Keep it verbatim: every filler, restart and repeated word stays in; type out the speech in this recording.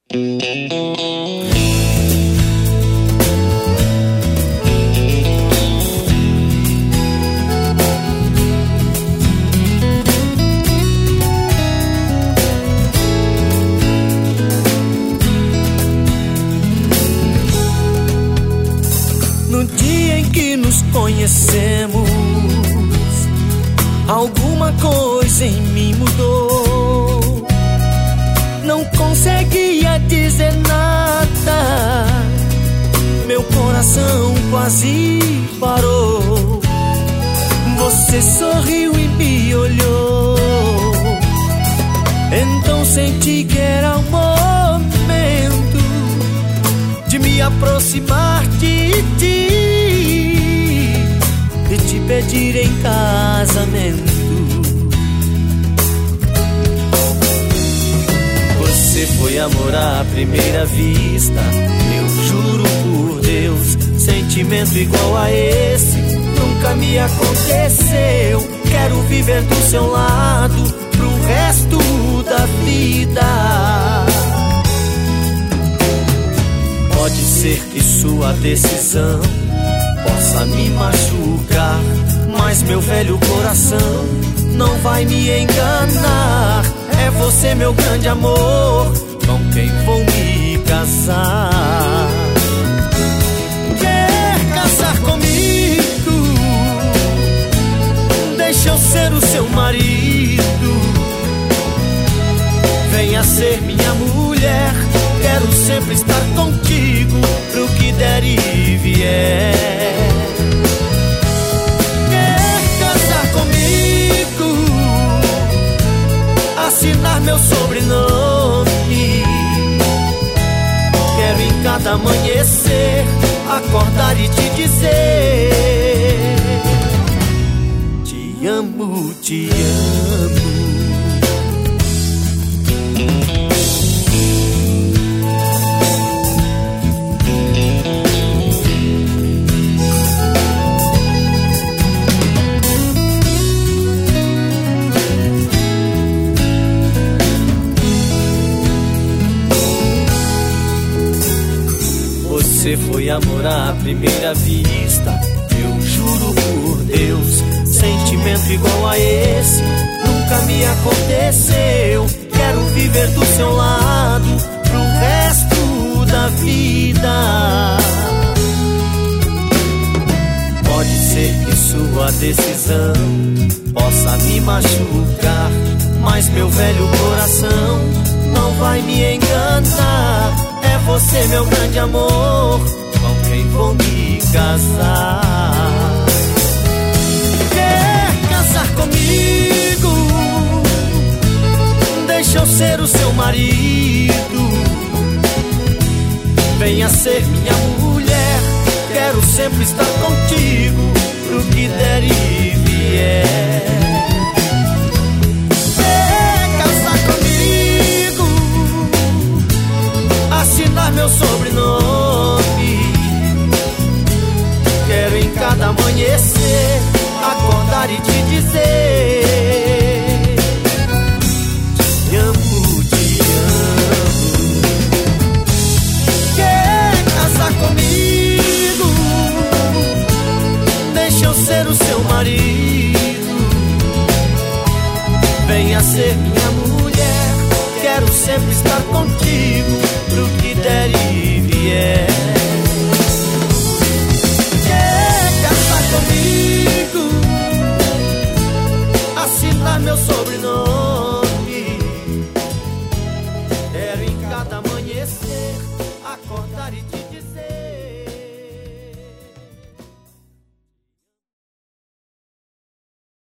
No dia em que nos conhecemos, alguma coisa em mim mudou. Não conseguia dizer nada, meu coração quase parou. Você sorriu e me olhou, então senti que era o momento de me aproximar de ti e te pedir em casamento. Você foi amor à primeira vista, eu juro por Deus, sentimento igual a esse nunca me aconteceu. Quero viver do seu lado pro resto da vida. Pode ser que sua decisão possa me machucar, mas meu velho coração não vai me enganar. É você meu grande amor, com quem vou me casar. Quer casar comigo? Deixa eu ser o seu marido. Venha ser minha mulher, quero sempre estar contigo, pro que der e vier. Quer casar comigo? Assinar meu sobrenome. Quero em cada amanhecer acordar e te dizer: te amo, te amo. Você foi amor à primeira vista, eu juro por Deus, sentimento igual a esse nunca me aconteceu. Quero viver do seu lado pro resto da vida. Pode ser que sua decisão possa me machucar, mas meu velho coração não vai me enganar. É você meu grande amor, com quem vou me casar. Quer casar comigo? Deixa eu ser o seu marido. Venha ser minha mulher, quero sempre estar contigo, pro que der e vier. Assinar meu sobrenome. Quero em cada amanhecer acordar e te dizer: te amo, te amo. Quer casar comigo? Deixa eu ser o seu marido. Venha ser minha mulher, quero sempre estar contigo, pro que der e vier. Quer casar comigo? Assinar meu sobrenome. Quero em cada amanhecer acordar e te dizer: